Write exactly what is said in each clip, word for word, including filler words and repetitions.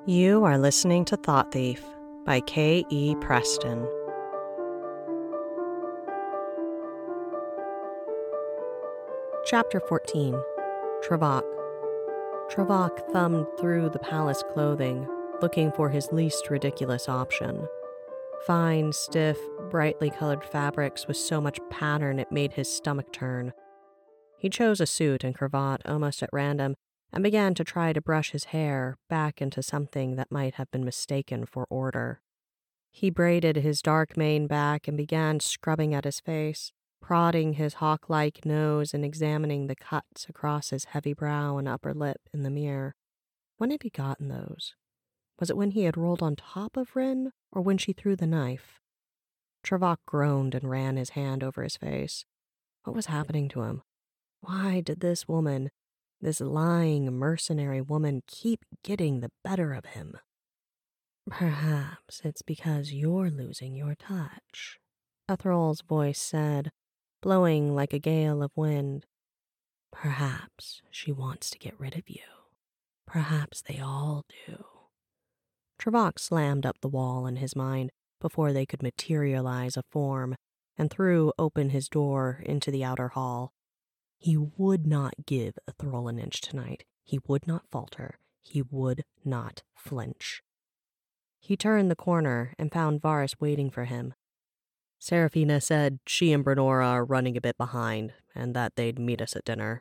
You are listening to Thought Thief by K E. Preston. Chapter fourteen. Trovok. Trovok thumbed through the palace clothing, looking for his least ridiculous option. Fine, stiff, brightly colored fabrics with so much pattern it made his stomach turn. He chose a suit and cravat almost at random and began to try to brush his hair back into something that might have been mistaken for order. He braided his dark mane back and began scrubbing at his face, prodding his hawk-like nose and examining the cuts across his heavy brow and upper lip in the mirror. When had he gotten those? Was it when he had rolled on top of Rin, or when she threw the knife? Trovok groaned and ran his hand over his face. What was happening to him? Why did this woman, this lying mercenary woman, keep getting the better of him? Perhaps it's because you're losing your touch, a thrall's voice said, blowing like a gale of wind. Perhaps she wants to get rid of you. Perhaps they all do. Trovok slammed up the wall in his mind before they could materialize a form and threw open his door into the outer hall. He would not give a thrall an inch tonight. He would not falter. He would not flinch. He turned the corner and found Varys waiting for him. Seraphina said she and Brenora are running a bit behind and that they'd meet us at dinner.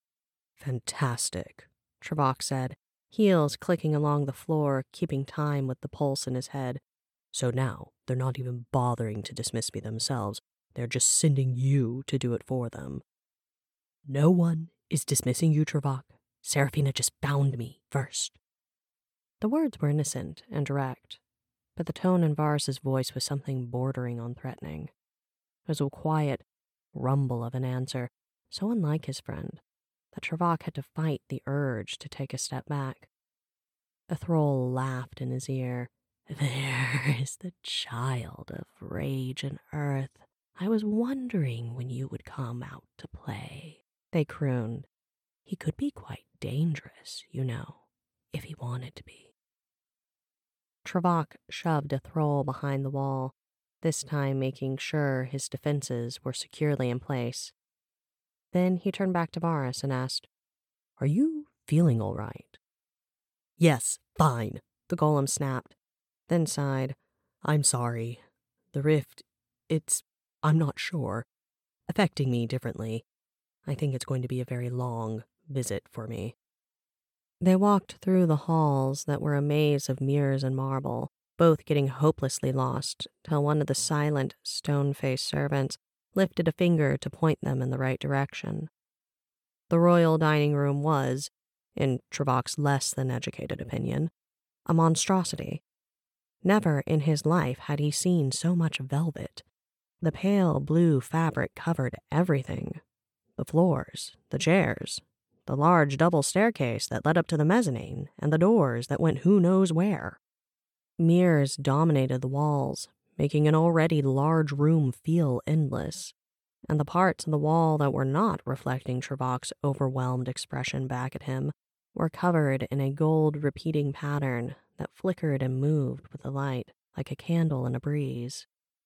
Fantastic, Trovok said, heels clicking along the floor, keeping time with the pulse in his head. So now they're not even bothering to dismiss me themselves. They're just sending you to do it for them. No one is dismissing you, Trovok. Seraphina just found me first. The words were innocent and direct, but the tone in Varys' voice was something bordering on threatening. It was a quiet rumble of an answer, so unlike his friend, that Trovok had to fight the urge to take a step back. A thrall laughed in his ear. There is the child of rage and earth. I was wondering when you would come out to play. They crooned. He could be quite dangerous, you know, if he wanted to be. Trovok shoved a thrall behind the wall, this time making sure his defenses were securely in place. Then he turned back to Varys and asked, Are you feeling all right? Yes, fine, the golem snapped, then sighed. I'm sorry. The rift, it's, I'm not sure, affecting me differently. I think it's going to be a very long visit for me. They walked through the halls that were a maze of mirrors and marble, both getting hopelessly lost, till one of the silent, stone-faced servants lifted a finger to point them in the right direction. The royal dining room was, in Trovok's less than educated opinion, a monstrosity. Never in his life had he seen so much velvet. The pale blue fabric covered everything. The floors, the chairs, the large double staircase that led up to the mezzanine, and the doors that went who knows where. Mirrors dominated the walls, making an already large room feel endless, and the parts of the wall that were not reflecting Trovok's overwhelmed expression back at him were covered in a gold repeating pattern that flickered and moved with the light like a candle in a breeze.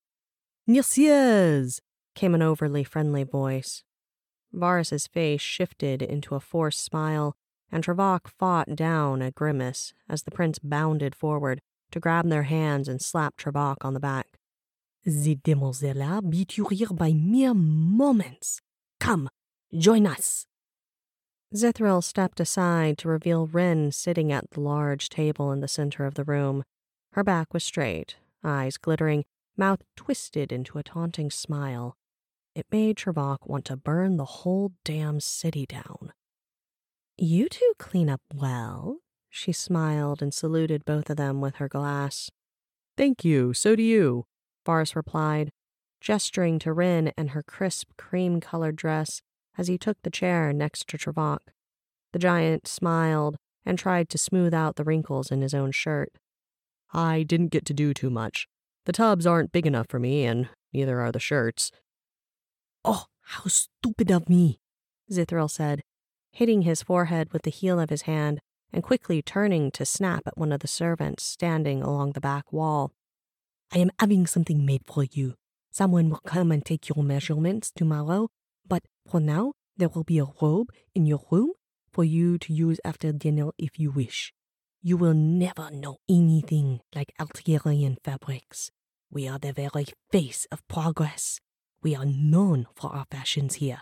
Messieurs! Came an overly friendly voice. Varys' face shifted into a forced smile, and Trovok fought down a grimace as the prince bounded forward to grab their hands and slap Trovok on the back. The demoiselles beat you here by mere moments. Come, join us. Zithril stepped aside to reveal Rin sitting at the large table in the center of the room. Her back was straight, eyes glittering, mouth twisted into a taunting smile. It made Trovok want to burn the whole damn city down. You two clean up well, she smiled and saluted both of them with her glass. Thank you, so do you, Varys replied, gesturing to Rin and her crisp cream-colored dress as he took the chair next to Trovok. The giant smiled and tried to smooth out the wrinkles in his own shirt. I didn't get to do too much. The tubs aren't big enough for me, and neither are the shirts. Oh, how stupid of me, Zithril said, hitting his forehead with the heel of his hand and quickly turning to snap at one of the servants standing along the back wall. I am having something made for you. Someone will come and take your measurements tomorrow, but for now, there will be a robe in your room for you to use after dinner if you wish. You will never know anything like Altierian fabrics. We are the very face of progress. We are known for our fashions here.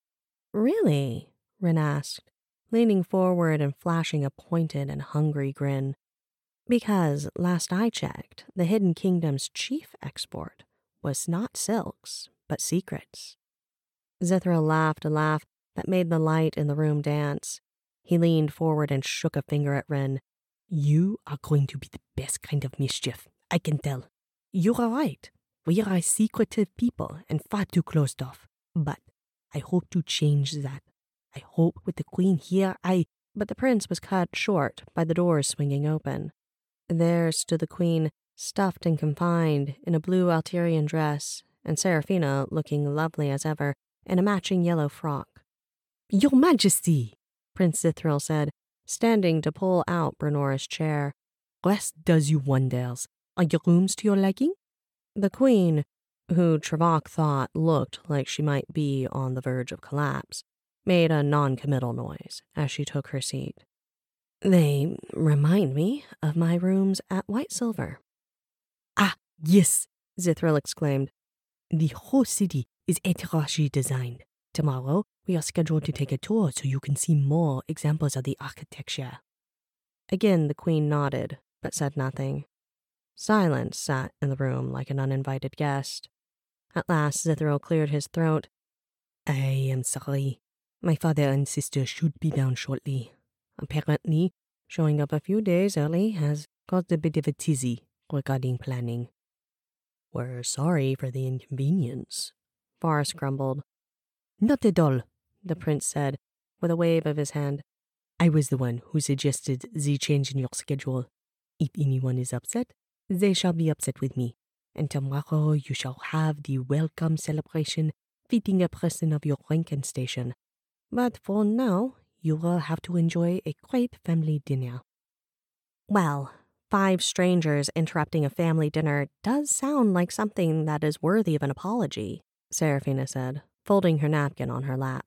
Really? Rin asked, leaning forward and flashing a pointed and hungry grin. Because, last I checked, the Hidden Kingdom's chief export was not silks, but secrets. Zithril laughed a laugh that made the light in the room dance. He leaned forward and shook a finger at Rin. You are going to be the best kind of mischief, I can tell. You are right. We are a secretive people and far too closed off. But I hope to change that. I hope with the queen here, I... But the prince was cut short by the doors swinging open. There stood the queen, stuffed and confined in a blue Alterian dress, and Seraphina looking lovely as ever in a matching yellow frock. Your Majesty, Prince Zithril said, standing to pull out Bernora's chair. Rest does you wonders. Are your rooms to your liking? The queen, who Travok thought looked like she might be on the verge of collapse, made a non-committal noise as she took her seat. They remind me of my rooms at White Silver. Ah, yes, Zithril exclaimed. The whole city is Etirashi designed. Tomorrow, we are scheduled to take a tour so you can see more examples of the architecture. Again, the queen nodded, but said nothing. Silence sat in the room like an uninvited guest. At last, Zithril cleared his throat. I am sorry. My father and sister should be down shortly. Apparently, showing up a few days early has caused a bit of a tizzy regarding planning. We're sorry for the inconvenience, Varys grumbled. Not at all, the prince said, with a wave of his hand. I was the one who suggested the change in your schedule. If anyone is upset, they shall be upset with me, and tomorrow you shall have the welcome celebration fitting a person of your rank and station. But for now, you will have to enjoy a great family dinner. Well, five strangers interrupting a family dinner does sound like something that is worthy of an apology, Seraphina said, folding her napkin on her lap.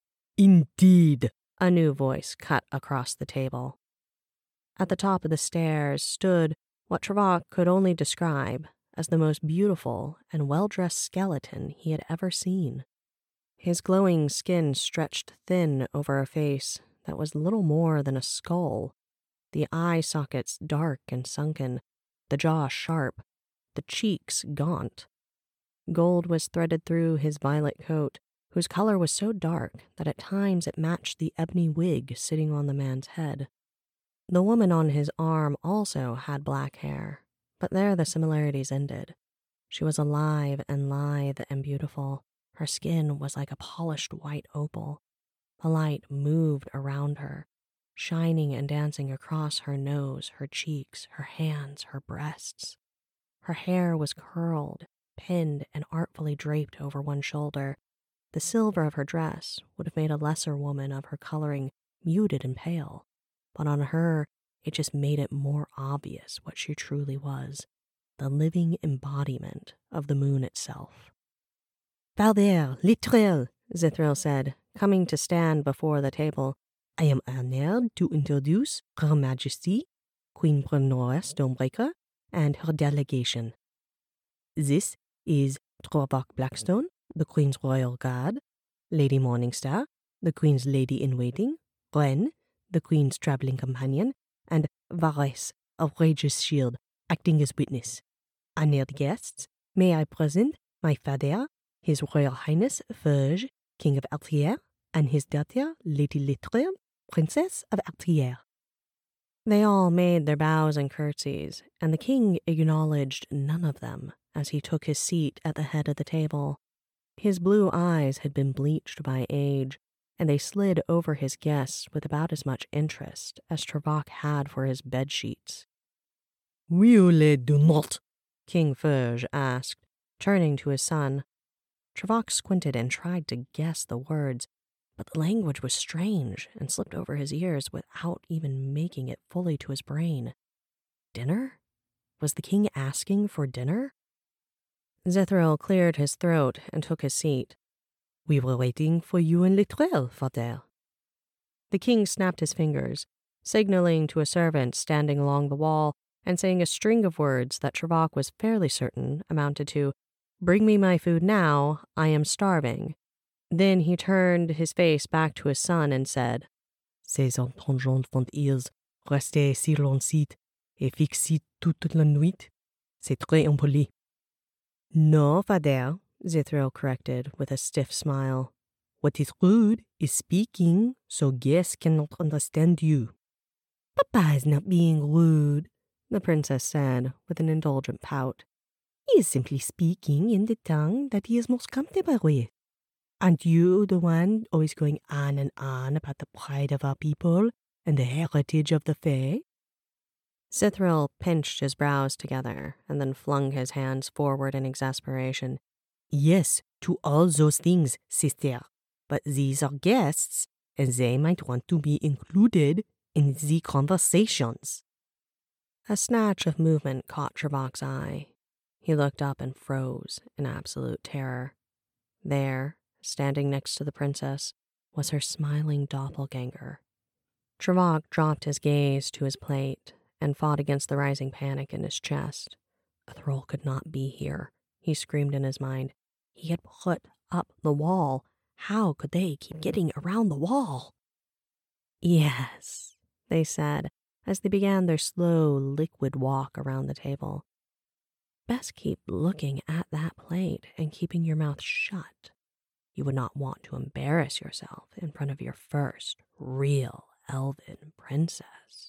Indeed, a new voice cut across the table. At the top of the stairs stood what Travok could only describe as the most beautiful and well-dressed skeleton he had ever seen. His glowing skin stretched thin over a face that was little more than a skull, the eye sockets dark and sunken, the jaw sharp, the cheeks gaunt. Gold was threaded through his violet coat, whose color was so dark that at times it matched the ebony wig sitting on the man's head. The woman on his arm also had black hair, but there the similarities ended. She was alive and lithe and beautiful. Her skin was like a polished white opal. The light moved around her, shining and dancing across her nose, her cheeks, her hands, her breasts. Her hair was curled, pinned, and artfully draped over one shoulder. The silver of her dress would have made a lesser woman of her coloring muted and pale, but on her it just made it more obvious what she truly was, the living embodiment of the moon itself. Valder, Littrell, Zithril said, coming to stand before the table. I am honored to introduce Her Majesty, Queen Brenora Stonebreaker, and her delegation. This is Travok Blackstone, the Queen's Royal Guard, Lady Morningstar, the Queen's Lady-in-Waiting, Ren, the Queen's traveling companion, and Varys of Regis Shield, acting as witness. Honored guests, may I present my father, His Royal Highness Ferge, King of Altier, and his daughter, Lady Littrell, Princess of Altier. They all made their bows and curtsies, and the king acknowledged none of them as he took his seat at the head of the table. His blue eyes had been bleached by age, and they slid over his guests with about as much interest as Travok had for his bedsheets. Will they do not? King Ferge asked, turning to his son. Travok squinted and tried to guess the words. but the language was strange and slipped over his ears without even making it fully to his brain. Dinner? Was the king asking for dinner? Zithriel cleared his throat and took his seat. We were waiting for you and Littrell, father. The king snapped his fingers, signaling to a servant standing along the wall and saying a string of words that Trevok was fairly certain amounted to, "Bring me my food now, I am starving." Then he turned his face back to his son and said, Ces entendants vont ils rester sur l'on site et fixer toute la nuit? C'est très impoli. No, father, Zithriel corrected with a stiff smile. What is rude is speaking so guests cannot understand you. Papa is not being rude, the princess said with an indulgent pout. He is simply speaking in the tongue that he is most comfortable with. Aren't you the one always going on and on about the pride of our people and the heritage of the Fae? Zithriel pinched his brows together and then flung his hands forward in exasperation. Yes, to all those things, sister, but these are guests, and they might want to be included in the conversations. A snatch of movement caught Trevok's eye. He looked up and froze in absolute terror. There, standing next to the princess, was her smiling doppelganger. Trevok dropped his gaze to his plate and fought against the rising panic in his chest. A thrall could not be here, he screamed in his mind. He had put up the wall. How could they keep getting around the wall? Yes, they said, as they began their slow, liquid walk around the table. Best keep looking at that plate and keeping your mouth shut. You would not want to embarrass yourself in front of your first real elven princess.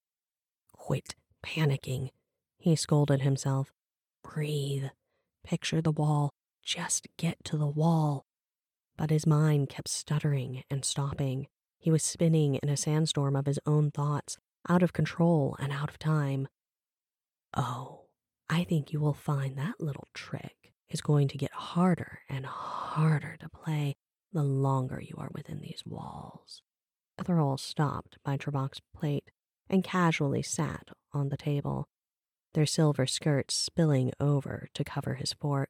Quit panicking, he scolded himself. Breathe. Picture the wall. Just get to the wall. But his mind kept stuttering and stopping. He was spinning in a sandstorm of his own thoughts, out of control and out of time. Oh, I think you will find that little trick is going to get harder and harder to play the longer you are within these walls. The thrall stopped by Trevok's plate and casually sat on the table, their silver skirts spilling over to cover his fork.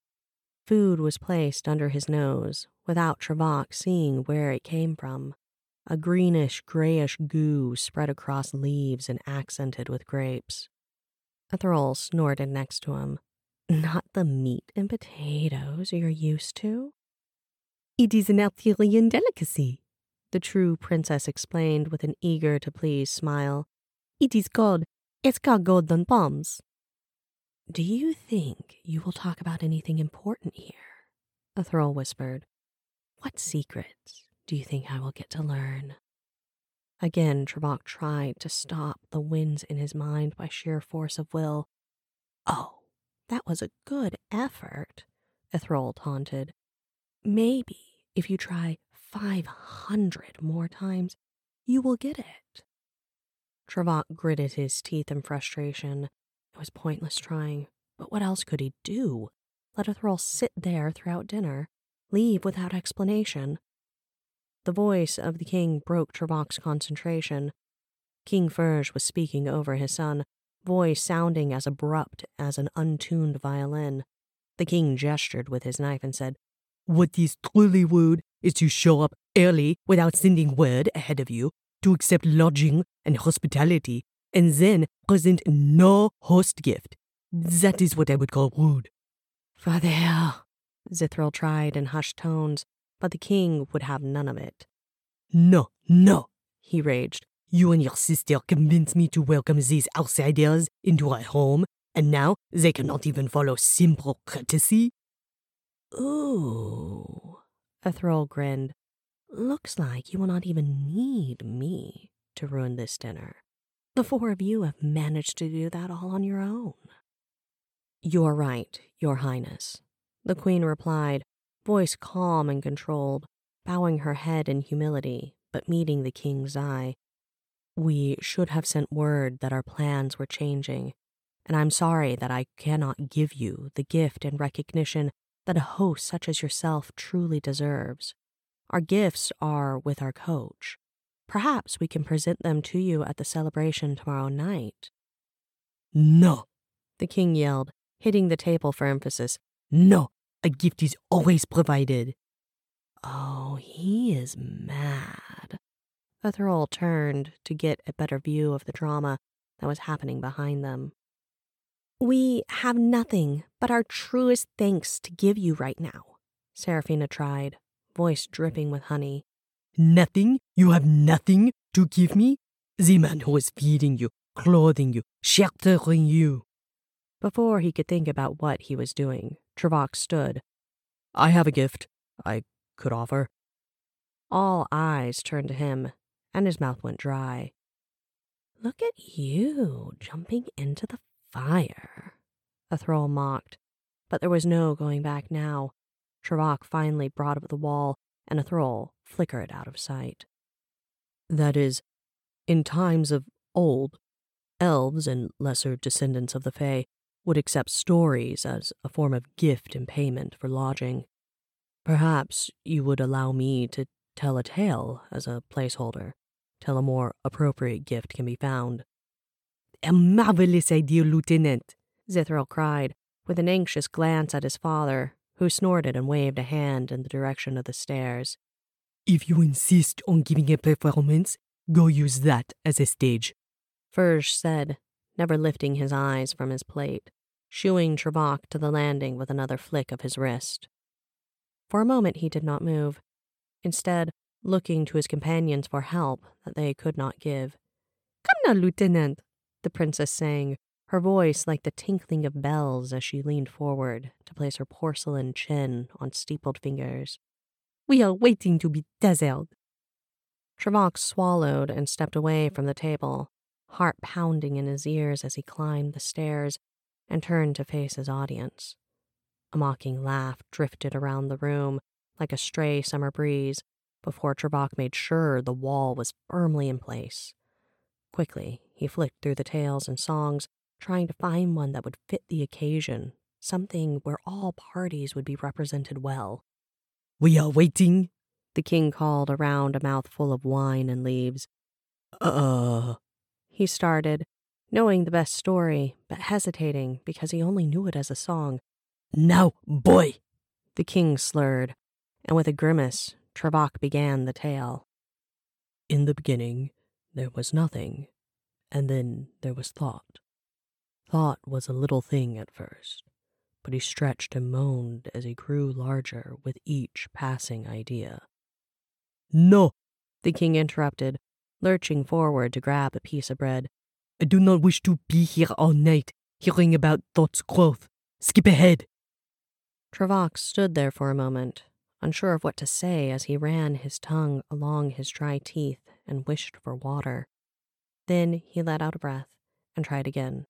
Food was placed under his nose without Trevok seeing where it came from. A greenish-grayish goo spread across leaves and accented with grapes. A thrall snorted next to him. Not the meat and potatoes you're used to? It is an Arthurian delicacy, the true princess explained with an eager-to-please smile. It is called escargot d'un pomme. Do you think you will talk about anything important here? A thrall whispered. What secrets do you think I will get to learn? Again, Trevok tried to stop the winds in his mind by sheer force of will. Oh, that was a good effort, a thrall taunted. Maybe if you try five hundred more times, you will get it. Trevok gritted his teeth in frustration. It was pointless trying, but what else could he do? Let a thrall sit there throughout dinner, leave without explanation. The voice of the king broke Trevok's concentration. King Ferge was speaking over his son, voice sounding as abrupt as an untuned violin. The king gestured with his knife and said, What is truly rude is to show up early without sending word ahead of you, to accept lodging and hospitality, and then present no host gift. That is what I would call rude. Father, Zithriel tried in hushed tones, but the king would have none of it. No, no, he raged. You and your sister convinced me to welcome these outsiders into our home, and now they cannot even follow simple courtesy? Ooh, a thrall grinned. Looks like you will not even need me to ruin this dinner. The four of you have managed to do that all on your own. You're right, Your Highness, the queen replied, voice calm and controlled, bowing her head in humility, but meeting the king's eye. We should have sent word that our plans were changing, and I'm sorry that I cannot give you the gift and recognition that a host such as yourself truly deserves. Our gifts are with our coach. Perhaps we can present them to you at the celebration tomorrow night." "No," the king yelled, hitting the table for emphasis. "No, a gift is always provided." Oh, he is mad. The thrall turned to get a better view of the drama that was happening behind them. "We have nothing but our truest thanks to give you right now," Seraphina tried, voice dripping with honey. "Nothing? You have nothing to give me? The man who is feeding you, clothing you, sheltering you." Before he could think about what he was doing, Trevok stood. "I have a gift I could offer." All eyes turned to him, and his mouth went dry. "Look at you, jumping into the fire," a thrall mocked, but there was no going back now. Trevok finally brought up the wall, and a thrall flickered out of sight. "That is, in times of old, elves and lesser descendants of the Fae would accept stories as a form of gift in payment for lodging. Perhaps you would allow me to tell a tale as a placeholder, till a more appropriate gift can be found." "A marvelous idea, Lieutenant," Zithral cried, with an anxious glance at his father, who snorted and waved a hand in the direction of the stairs. "If you insist on giving a performance, go use that as a stage," Furge said, never lifting his eyes from his plate, shooing Trevok to the landing with another flick of his wrist. For a moment he did not move, instead looking to his companions for help that they could not give. "Come now, Lieutenant," the princess sang, her voice like the tinkling of bells as she leaned forward to place her porcelain chin on steepled fingers. "We are waiting to be dazzled." Trevok swallowed and stepped away from the table, heart pounding in his ears as he climbed the stairs and turned to face his audience. A mocking laugh drifted around the room like a stray summer breeze before Trevok made sure the wall was firmly in place. Quickly, he flicked through the tales and songs, trying to find one that would fit the occasion, something where all parties would be represented well. "We are waiting," the king called around a mouthful of wine and leaves. Uh... He started, knowing the best story, but hesitating because he only knew it as a song. "Now, boy," the king slurred, and with a grimace, Trevok began the tale. "In the beginning, there was nothing, and then there was thought. Thought was a little thing at first, but he stretched and moaned as he grew larger with each passing idea." "No," the king interrupted, lurching forward to grab a piece of bread. "I do not wish to be here all night, hearing about thought's growth. Skip ahead." Trevok stood there for a moment, unsure of what to say as he ran his tongue along his dry teeth and wished for water. Then he let out a breath and tried again.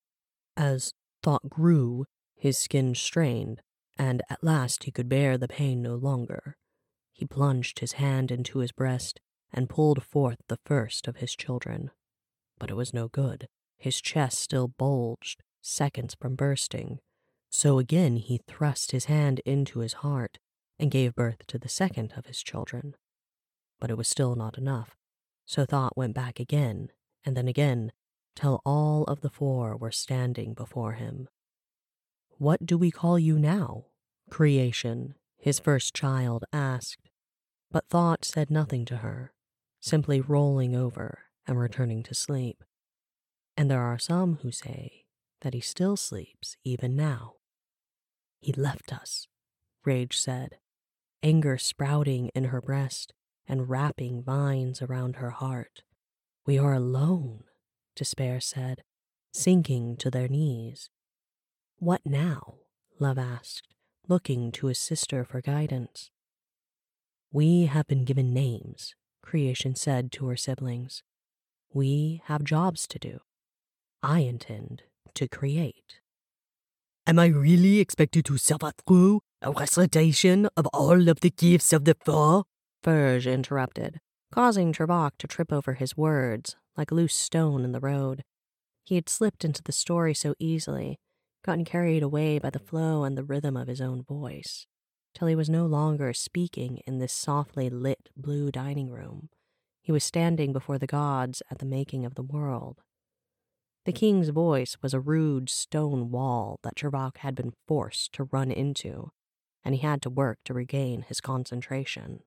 As thought grew, his skin strained, and at last he could bear the pain no longer. He plunged his hand into his breast and pulled forth the first of his children. But it was no good. His chest still bulged, seconds from bursting. So again he thrust his hand into his heart and gave birth to the second of his children. But it was still not enough, so thought went back again, and then again, till all of the four were standing before him. "What do we call you now?" Creation, his first child, asked. But thought said nothing to her, simply rolling over and returning to sleep. And there are some who say that he still sleeps even now. "He left us," Rage said, anger sprouting in her breast and wrapping vines around her heart. "We are alone," Despair said, sinking to their knees. "What now?" Love asked, looking to his sister for guidance. "We have been given names," Creation said to her siblings. "We have jobs to do. I intend to create." "Am I really expected to suffer through a recitation of all of the gifts of the four?" Furge interrupted, causing Trevok to trip over his words like a loose stone in the road. He had slipped into the story so easily, gotten carried away by the flow and the rhythm of his own voice. till he was no longer speaking in this softly lit blue dining room. He was standing before the gods at the making of the world. The king's voice was a rude stone wall that Travok had been forced to run into, and he had to work to regain his concentration.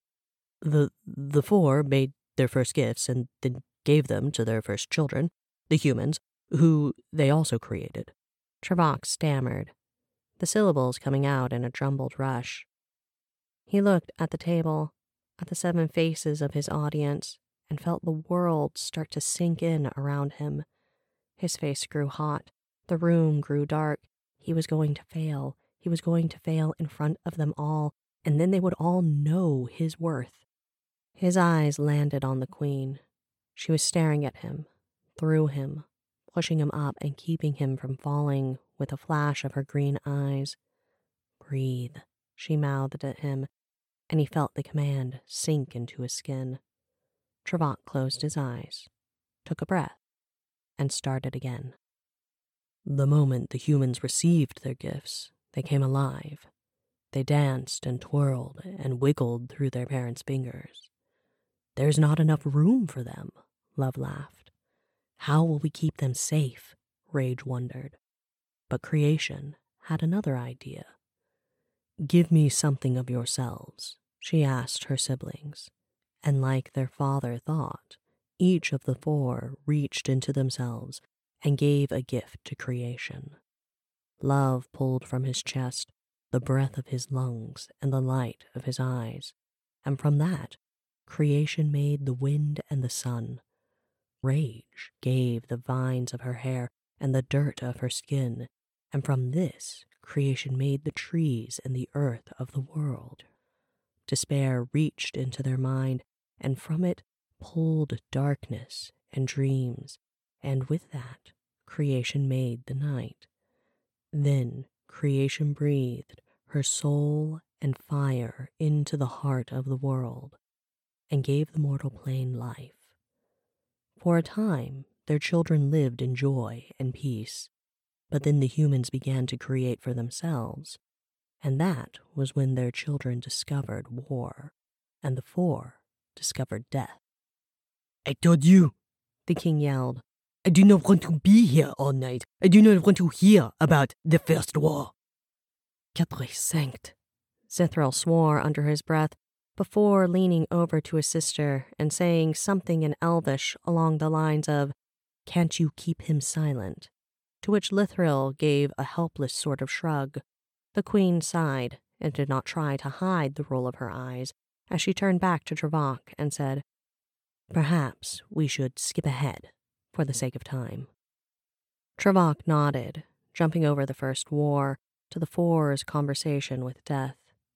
The the four made their first gifts and then gave them to their first children, the humans, who they also created. Travok stammered, the syllables coming out in a jumbled rush. He looked at the table, at the seven faces of his audience, and felt the world start to sink in around him. His face grew hot. The room grew dark. He was going to fail. He was going to fail in front of them all, and then they would all know his worth. His eyes landed on the queen. She was staring at him, through him, pushing him up and keeping him from falling with a flash of her green eyes. Breathe, she mouthed at him, and he felt the command sink into his skin. Travok closed his eyes, took a breath, and started again. The moment the humans received their gifts, they came alive. They danced and twirled and wiggled through their parents' fingers. There's not enough room for them, Love laughed. How will we keep them safe? Rage wondered. But Creation had another idea. Give me something of yourselves, she asked her siblings, and like their father thought, each of the four reached into themselves and gave a gift to Creation. Love pulled from his chest the breath of his lungs and the light of his eyes, and from that, Creation made the wind and the sun. Rage gave the vines of her hair and the dirt of her skin, and from this, Creation made the trees and the earth of the world. Despair reached into their mind, and from it pulled darkness and dreams, and with that, Creation made the night. Then Creation breathed her soul and fire into the heart of the world, and gave the mortal plane life. For a time, their children lived in joy and peace, but then the humans began to create for themselves, and that was when their children discovered war, and the four discovered death. I told you, the king yelled. I do not want to be here all night. I do not want to hear about the First War. Quatre cinq, Zithril swore under his breath before leaning over to his sister and saying something in Elvish along the lines of, "Can't you keep him silent?" To which Lithril gave a helpless sort of shrug. The queen sighed and did not try to hide the roll of her eyes as she turned back to Travok and said, "Perhaps we should skip ahead for the sake of time." Travok nodded, jumping over the first war to the Four's conversation with death.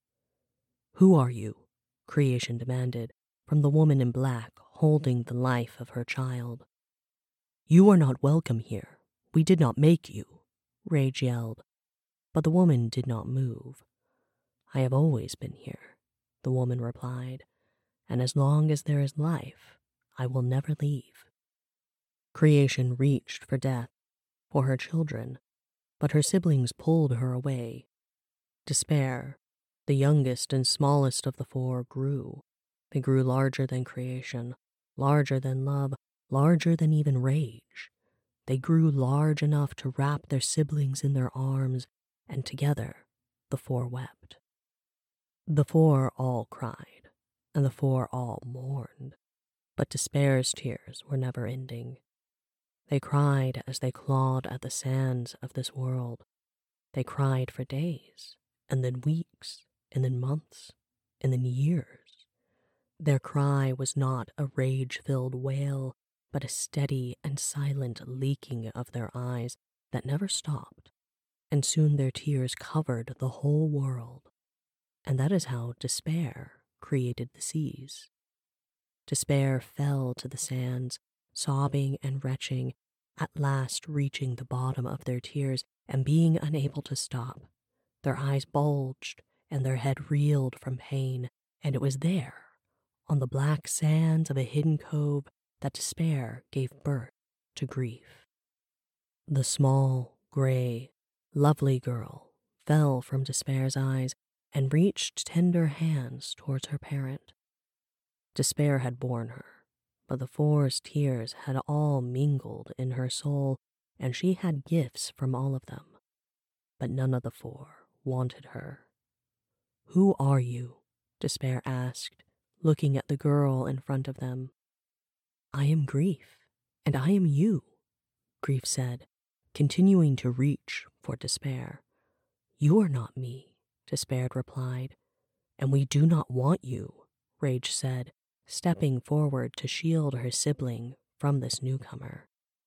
Who are you? Creation demanded from the woman in black holding the life of her child. You are not welcome here. We did not make you, Rage yelled, but the woman did not move. I have always been here, the woman replied, and as long as there is life, I will never leave. Creation reached for death, for her children, but her siblings pulled her away. Despair, the youngest and smallest of the four, grew. They grew larger than Creation, larger than love, larger than even rage. They grew large enough to wrap their siblings in their arms, and together the four wept. The four all cried, and the four all mourned, but Despair's tears were never ending. They cried as they clawed at the sands of this world. They cried for days, and then weeks, and then months, and then years. Their cry was not a rage-filled wail, but a steady and silent leaking of their eyes that never stopped, and soon their tears covered the whole world. And that is how Despair created the seas. Despair fell to the sands, sobbing and retching, at last reaching the bottom of their tears and being unable to stop. Their eyes bulged and their head reeled from pain, and it was there, on the black sands of a hidden cove, that Despair gave birth to grief. The small, gray, lovely girl fell from Despair's eyes and reached tender hands towards her parent. Despair had borne her, but the Four's tears had all mingled in her soul, and she had gifts from all of them. But none of the Four wanted her. "Who are you?" Despair asked, looking at the girl in front of them. "I am Grief, and I am you," Grief said, continuing to reach for Despair. "You are not me," Despair replied. "And we do not want you," Rage said, stepping forward to shield her sibling from this newcomer.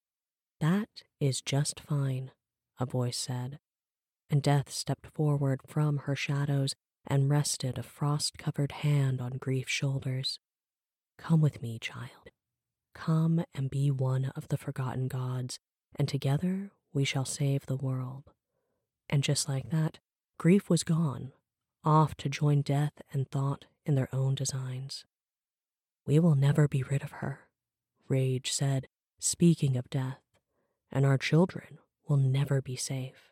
"That is just fine," a voice said, and Death stepped forward from her shadows and rested a frost-covered hand on Grief's shoulders. "Come with me, child. Come and be one of the forgotten gods, and together we shall save the world." And just like that, Grief was gone, off to join Death and Thought in their own designs. "We will never be rid of her," Rage said, speaking of Death, "and our children will never be safe.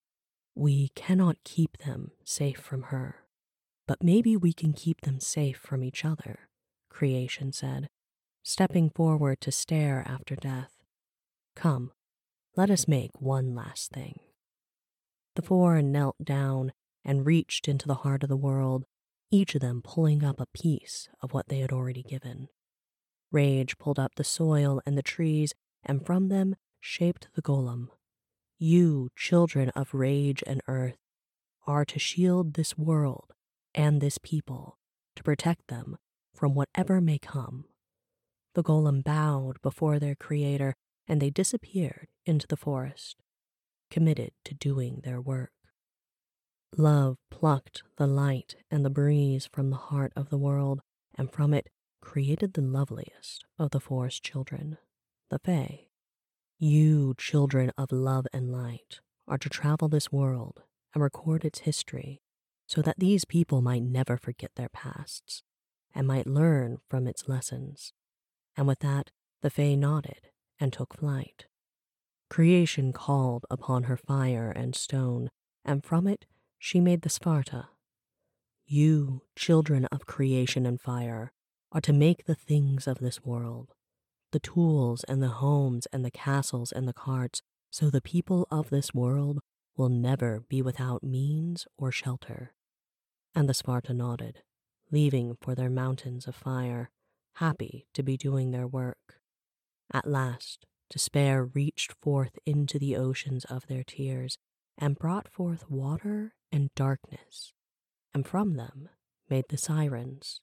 We cannot keep them safe from her, but maybe we can keep them safe from each other," Creation said, stepping forward to stare after Death. "Come, let us make one last thing." The Four knelt down and reached into the heart of the world, each of them pulling up a piece of what they had already given. Rage pulled up the soil and the trees, and from them shaped the golem. You, children of Rage and Earth, are to shield this world and this people, to protect them from whatever may come. The golem bowed before their creator, and they disappeared into the forest, committed to doing their work. Love plucked the light and the breeze from the heart of the world, and from it created the loveliest of the forest children, the Fae. You, children of love and light, are to travel this world and record its history so that these people might never forget their pasts and might learn from its lessons. And with that, the Fae nodded and took flight. Creation called upon her fire and stone, and from it she made the Sparta. You, children of creation and fire, are to make the things of this world, the tools and the homes and the castles and the carts, so the people of this world will never be without means or shelter. And the Sparta nodded, leaving for their mountains of fire, happy to be doing their work. At last, Despair reached forth into the oceans of their tears and brought forth water and darkness, and from them made the sirens.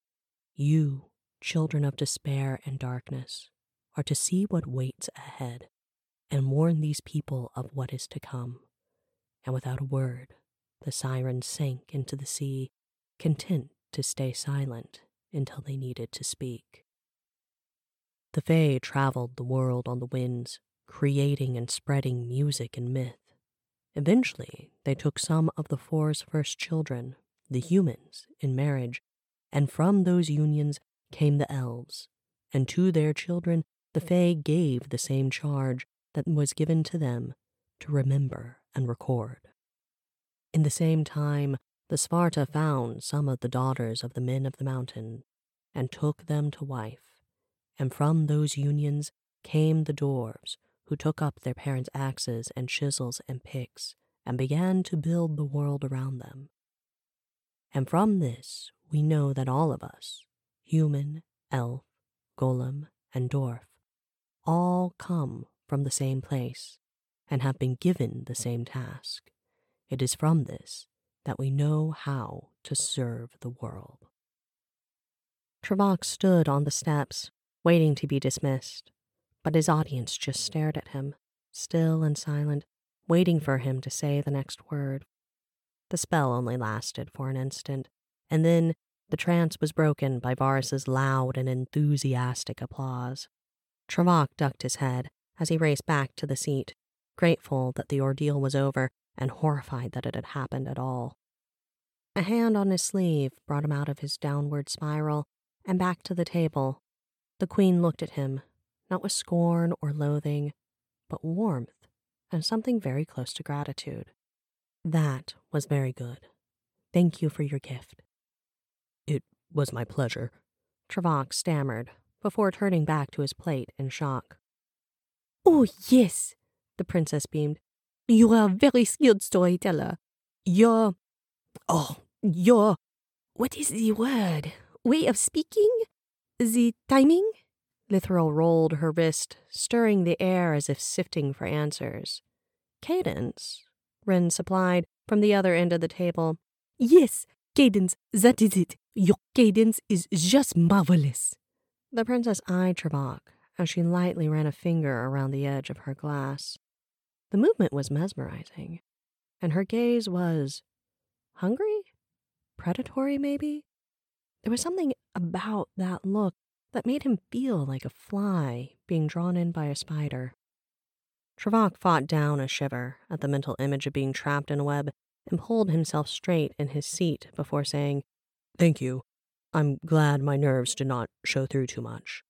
You, children of despair and darkness, are to see what waits ahead and warn these people of what is to come. And without a word, the sirens sank into the sea, content to stay silent until they needed to speak. The Fae traveled the world on the winds, creating and spreading music and myth. Eventually, they took some of the Four's first children, the humans, in marriage, and from those unions came the elves, and to their children the Fae gave the same charge that was given to them to remember and record. In the same time, the Sparta found some of the daughters of the men of the mountain and took them to wife, and from those unions came the dwarves, who took up their parents' axes and chisels and picks and began to build the world around them. And from this, we know that all of us, human, elf, golem, and dwarf, all come from the same place and have been given the same task. It is from this that we know how to serve the world. Trevok stood on the steps, waiting to be dismissed, but his audience just stared at him, still and silent, waiting for him to say the next word. The spell only lasted for an instant, and then the trance was broken by Varus's loud and enthusiastic applause. Trevok ducked his head as he raced back to the seat, grateful that the ordeal was over and horrified that it had happened at all. A hand on his sleeve brought him out of his downward spiral and back to the table. The queen looked at him, not with scorn or loathing, but warmth and something very close to gratitude. That was very good. Thank you for your gift. It was my pleasure, Travok stammered, before turning back to his plate in shock. Oh, yes, the princess beamed. You are a very skilled storyteller. Your, oh, your, what is the word? Way of speaking? The timing? Lithril rolled her wrist, stirring the air as if sifting for answers. Cadence, Rin supplied from the other end of the table. Yes, cadence, that is it. Your cadence is just marvelous. The princess eyed Travok as she lightly ran a finger around the edge of her glass. The movement was mesmerizing, and her gaze was hungry? Predatory, maybe? There was something about that look that made him feel like a fly being drawn in by a spider. Travok fought down a shiver at the mental image of being trapped in a web and pulled himself straight in his seat before saying, "Thank you. I'm glad my nerves did not show through too much."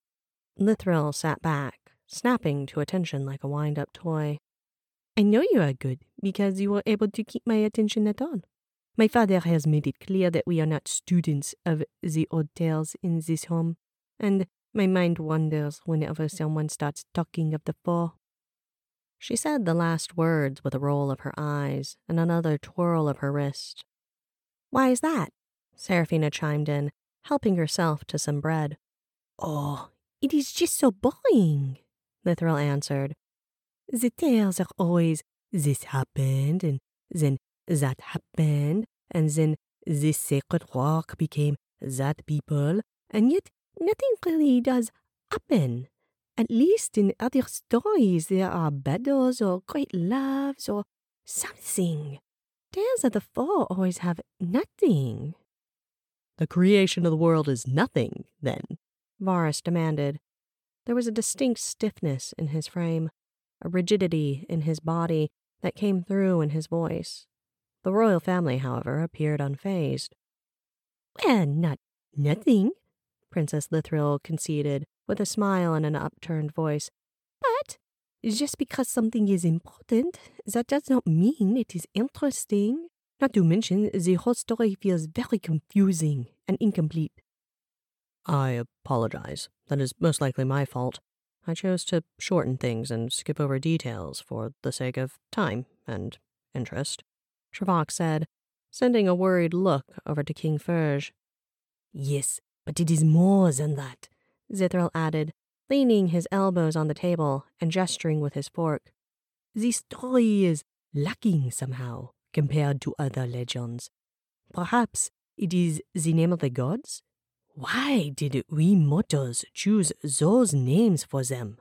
Lithril sat back, snapping to attention like a wind-up toy. I know you are good because you were able to keep my attention at all. My father has made it clear that we are not students of the old tales in this home, and my mind wanders whenever someone starts talking of the four. She said the last words with a roll of her eyes and another twirl of her wrist. Why is that? Seraphina chimed in, helping herself to some bread. Oh, it is just so boring, Lithril answered. The tales are always, this happened, and then that happened, and then this sacred rock became that people, and yet nothing really does happen. At least in other stories there are battles or great loves or something. Tales of the Four always have nothing. The creation of the world is nothing, then? Varys demanded. There was a distinct stiffness in his frame, a rigidity in his body that came through in his voice. The royal family, however, appeared unfazed. Well, not nothing, Princess Lithril conceded, with a smile and an upturned voice. But just because something is important, that does not mean it is interesting. Not to mention, the whole story feels very confusing and incomplete. I apologize. That is most likely my fault. I chose to shorten things and skip over details for the sake of time and interest, Travok said, sending a worried look over to King Ferge. Yes, but it is more than that, Zithril added, leaning his elbows on the table and gesturing with his fork. The story is lacking somehow compared to other legends. Perhaps it is the name of the gods? Why did we mortals choose those names for them?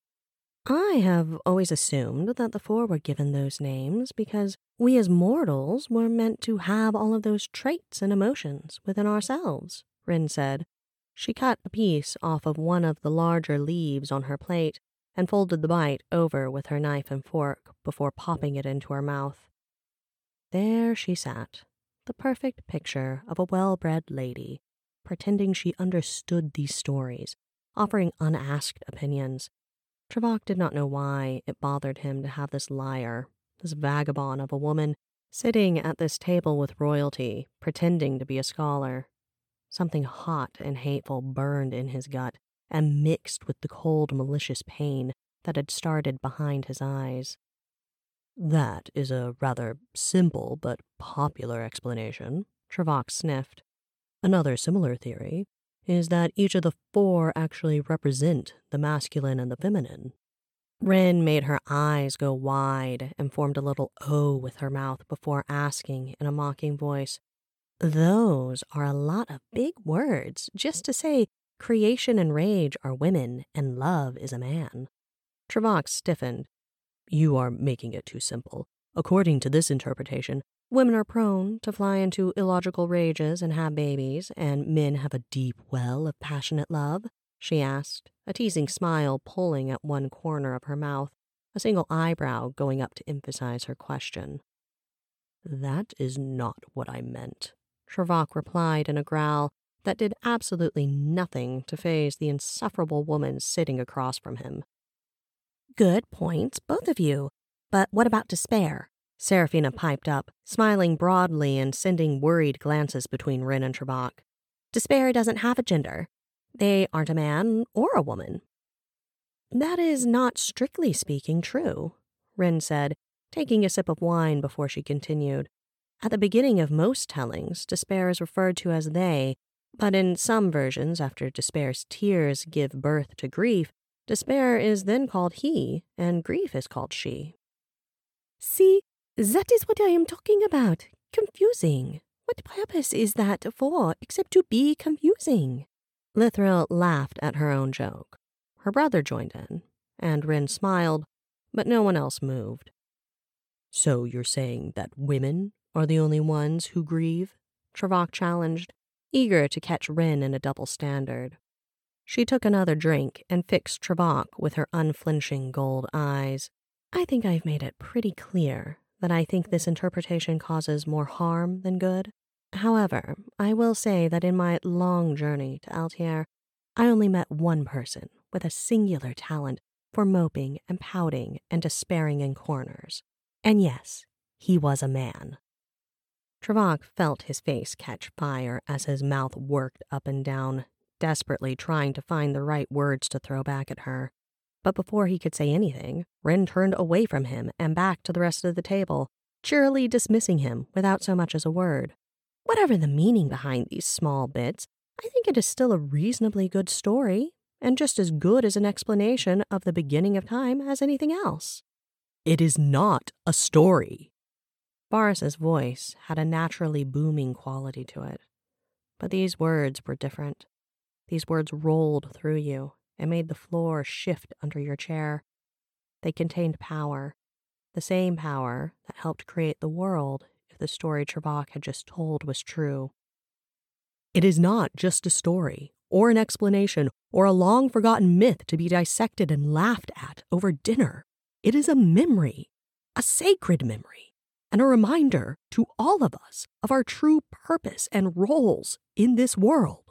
I have always assumed that the Four were given those names because we as mortals were meant to have all of those traits and emotions within ourselves, Rin said. She cut a piece off of one of the larger leaves on her plate and folded the bite over with her knife and fork before popping it into her mouth. There she sat, the perfect picture of a well-bred lady, pretending she understood these stories, offering unasked opinions. Travok did not know why it bothered him to have this liar, this vagabond of a woman, sitting at this table with royalty, pretending to be a scholar. Something hot and hateful burned in his gut and mixed with the cold, malicious pain that had started behind his eyes. That is a rather simple but popular explanation, Travok sniffed. Another similar theory is that each of the four actually represent the masculine and the feminine. Rin made her eyes go wide and formed a little O with her mouth before asking in a mocking voice, "Those are a lot of big words just to say creation and rage are women and love is a man." Travok stiffened. You are making it too simple. According to this interpretation, women are prone to fly into illogical rages and have babies, and men have a deep well of passionate love, she asked, a teasing smile pulling at one corner of her mouth, a single eyebrow going up to emphasize her question. That is not what I meant, Travok replied in a growl that did absolutely nothing to faze the insufferable woman sitting across from him. Good points, both of you. But what about despair? Seraphina piped up, smiling broadly and sending worried glances between Rin and Trevok. Despair doesn't have a gender. They aren't a man or a woman. That is not strictly speaking true, Rin said, taking a sip of wine before she continued. At the beginning of most tellings, despair is referred to as they, but in some versions, after despair's tears give birth to grief, despair is then called he, and grief is called she. See, that is what I am talking about. Confusing. What purpose is that for, except to be confusing? Lithril laughed at her own joke. Her brother joined in, and Rin smiled, but no one else moved. So you're saying that women are the only ones who grieve? Trevok challenged, eager to catch Rin in a double standard. She took another drink and fixed Trevok with her unflinching gold eyes. I think I've made it pretty clear that I think this interpretation causes more harm than good. However, I will say that in my long journey to Altier, I only met one person with a singular talent for moping and pouting and despairing in corners. And yes, he was a man. Trevok felt his face catch fire as his mouth worked up and down, desperately trying to find the right words to throw back at her. But before he could say anything, Rin turned away from him and back to the rest of the table, cheerily dismissing him without so much as a word. Whatever the meaning behind these small bits, I think it is still a reasonably good story, and just as good as an explanation of the beginning of time as anything else. It is not a story. Varus's voice had a naturally booming quality to it. But these words were different. These words rolled through you and made the floor shift under your chair. They contained power, the same power that helped create the world if the story Trevok had just told was true. It is not just a story, or an explanation, or a long-forgotten myth to be dissected and laughed at over dinner. It is a memory, a sacred memory, and a reminder to all of us of our true purpose and roles in this world.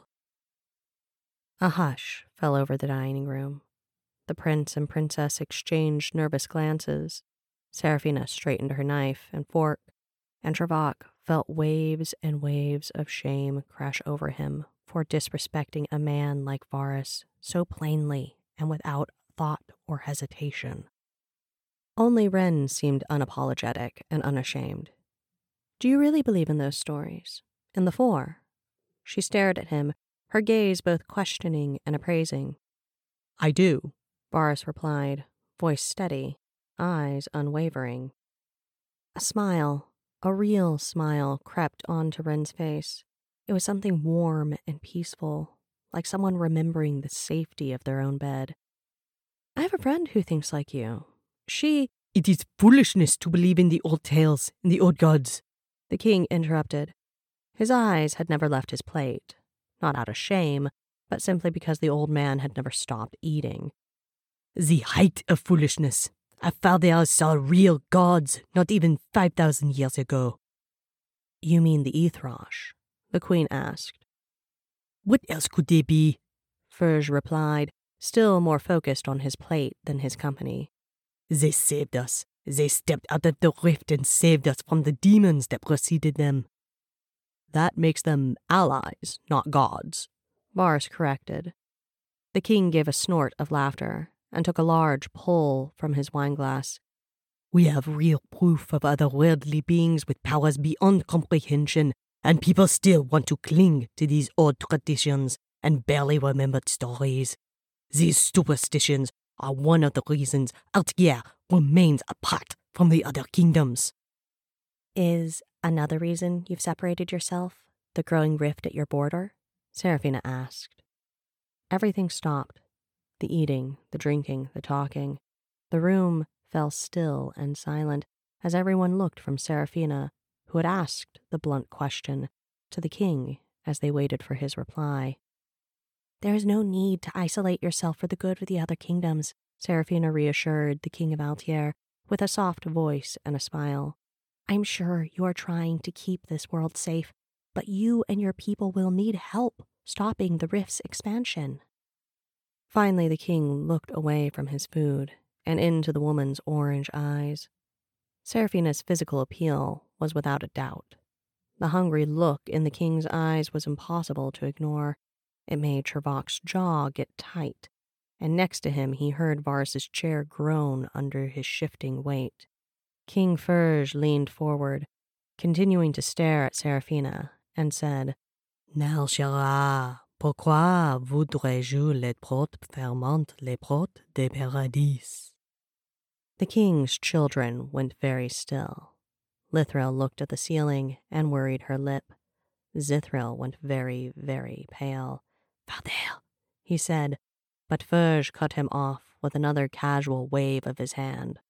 A hush fell over the dining room. The prince and princess exchanged nervous glances. Seraphina straightened her knife and fork, and Trevok felt waves and waves of shame crash over him for disrespecting a man like Varus so plainly and without thought or hesitation. Only Ren seemed unapologetic and unashamed. Do you really believe in those stories? In the four? She stared at him, her gaze both questioning and appraising. I do, Varus replied, voice steady, eyes unwavering. A smile, a real smile, crept onto Ren's face. It was something warm and peaceful, like someone remembering the safety of their own bed. I have a friend who thinks like you. She... It is foolishness to believe in the old tales and the old gods, the king interrupted. His eyes had never left his plate, not out of shame, but simply because the old man had never stopped eating. The height of foolishness. I found there saw real gods not even five thousand years ago. You mean the Ethrosh? The queen asked. What else could they be? Ferge replied, still more focused on his plate than his company. They saved us. They stepped out of the rift and saved us from the demons that preceded them. That makes them allies, not gods, Varus corrected. The king gave a snort of laughter and took a large pull from his wineglass. We have real proof of otherworldly beings with powers beyond comprehension, and people still want to cling to these old traditions and barely remembered stories. These superstitions are one of the reasons Altier remains apart from the other kingdoms. Is another reason you've separated yourself the growing rift at your border? Seraphina asked. Everything stopped. The eating, the drinking, the talking. The room fell still and silent as everyone looked from Seraphina, who had asked the blunt question, to the king as they waited for his reply. There is no need to isolate yourself for the good of the other kingdoms, Seraphina reassured the king of Altier with a soft voice and a smile. I'm sure you are trying to keep this world safe, but you and your people will need help stopping the rift's expansion. Finally, the king looked away from his food and into the woman's orange eyes. Seraphina's physical appeal was without a doubt. The hungry look in the king's eyes was impossible to ignore. It made Trevok's jaw get tight, and next to him he heard Varus's chair groan under his shifting weight. King Ferge leaned forward, continuing to stare at Seraphina, and said, Nell Shara, pourquoi voudrais-je les protes fermentes les protes de paradis? The king's children went very still. Lithril looked at the ceiling and worried her lip. Zithril went very, very pale. Father, he said, but Ferge cut him off with another casual wave of his hand.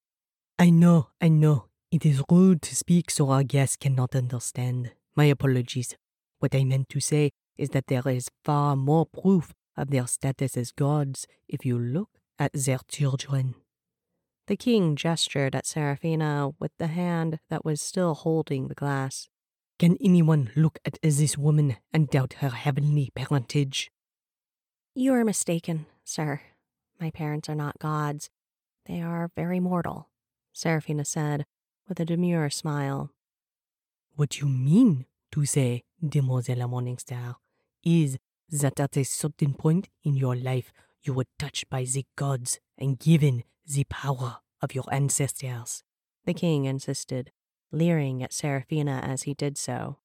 I know, I know. It is rude to speak so our guests cannot understand. My apologies. What I meant to say is that there is far more proof of their status as gods if you look at their children. The king gestured at Seraphina with the hand that was still holding the glass. Can anyone look at this woman and doubt her heavenly parentage? You are mistaken, sir. My parents are not gods. They are very mortal, Seraphina said with a demure smile. What you mean to say, Demoiselle Morningstar, is that at a certain point in your life you were touched by the gods and given the power of your ancestors, the king insisted, leering at Seraphina as he did so.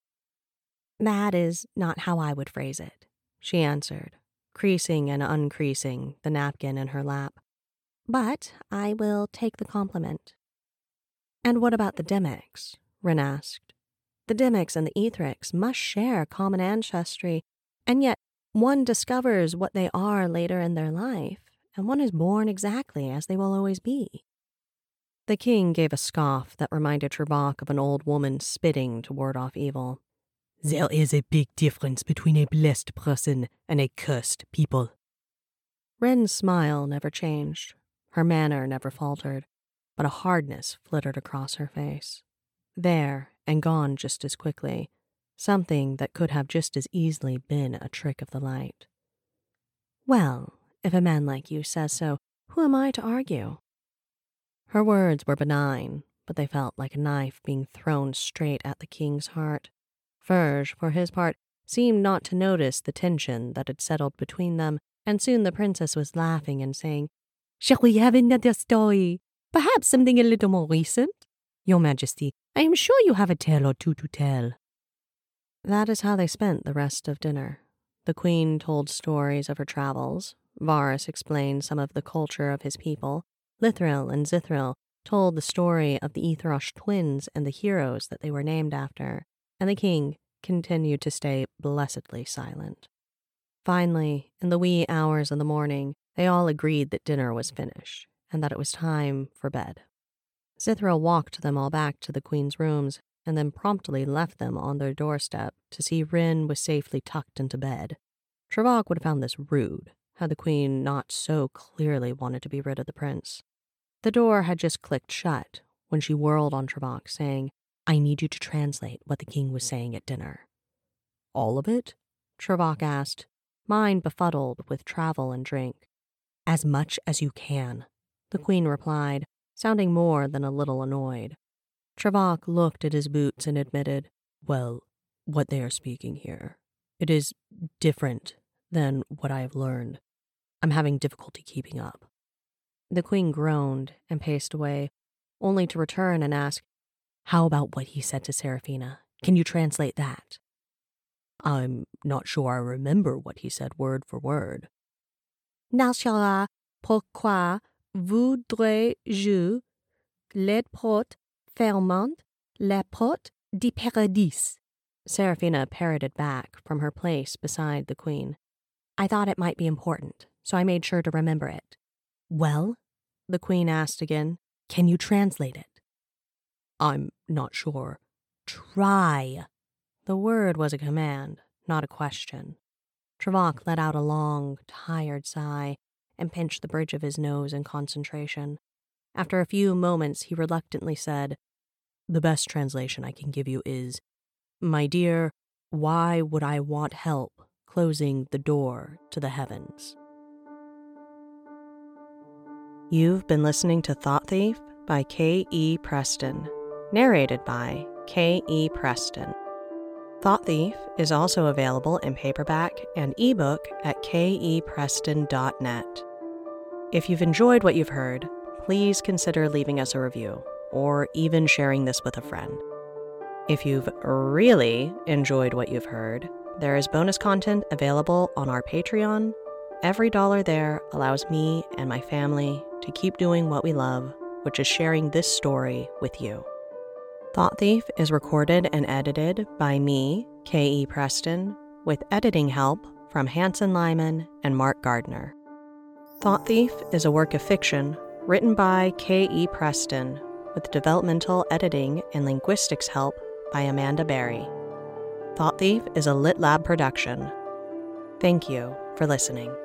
That is not how I would phrase it, she answered, creasing and uncreasing the napkin in her lap. But I will take the compliment. And what about the Demics? Rin asked. The Demics and the Etherics must share common ancestry, and yet one discovers what they are later in their life, and one is born exactly as they will always be. The king gave a scoff that reminded Trevok of an old woman spitting to ward off evil. There is a big difference between a blessed person and a cursed people. Rin's smile never changed. Her manner never faltered, but a hardness flittered across her face. There and gone just as quickly, something that could have just as easily been a trick of the light. Well, if a man like you says so, who am I to argue? Her words were benign, but they felt like a knife being thrown straight at the king's heart. Ferge, for his part, seemed not to notice the tension that had settled between them, and soon the princess was laughing and saying, Shall we have another story? Perhaps something a little more recent? Your Majesty, I am sure you have a tale or two to tell. That is how they spent the rest of dinner. The queen told stories of her travels. Varus explained some of the culture of his people. Lithril and Zithril told the story of the Ethrosh twins and the heroes that they were named after, and the king continued to stay blessedly silent. Finally, in the wee hours of the morning, they all agreed that dinner was finished, and that it was time for bed. Zithril walked them all back to the queen's rooms, and then promptly left them on their doorstep to see Rin was safely tucked into bed. Trevok would have found this rude, had the queen not so clearly wanted to be rid of the prince. The door had just clicked shut when she whirled on Trevok, saying, I need you to translate what the king was saying at dinner. All of it? Trevok asked, mind befuddled with travel and drink. As much as you can, the queen replied, sounding more than a little annoyed. Trevok looked at his boots and admitted, well, what they are speaking here. It is different than what I have learned. I'm having difficulty keeping up. The queen groaned and paced away, only to return and ask, how about what he said to Seraphina? Can you translate that? I'm not sure I remember what he said word for word. Nalshara, pourquoi voudrais-je les protes fermentes les protes du paradis? Seraphina parroted back from her place beside the queen. I thought it might be important, so I made sure to remember it. Well, the queen asked again, can you translate it? I'm not sure. Try. The word was a command, not a question. Trevok let out a long, tired sigh and pinched the bridge of his nose in concentration. After a few moments, he reluctantly said, the best translation I can give you is, my dear, why would I want help closing the door to the heavens? You've been listening to Thought Thief by K E. Preston. Narrated by K E. Preston. Thought Thief is also available in paperback and ebook at k e preston dot net. If you've enjoyed what you've heard, please consider leaving us a review or even sharing this with a friend. If you've really enjoyed what you've heard, there is bonus content available on our Patreon. Every dollar there allows me and my family to keep doing what we love, which is sharing this story with you. Thought Thief is recorded and edited by me, K E. Preston, with editing help from Hanson Lyman and Mark Gardner. Thought Thief is a work of fiction written by K E. Preston, with developmental editing and linguistics help by Amanda Berry. Thought Thief is a Lit Lab production. Thank you for listening.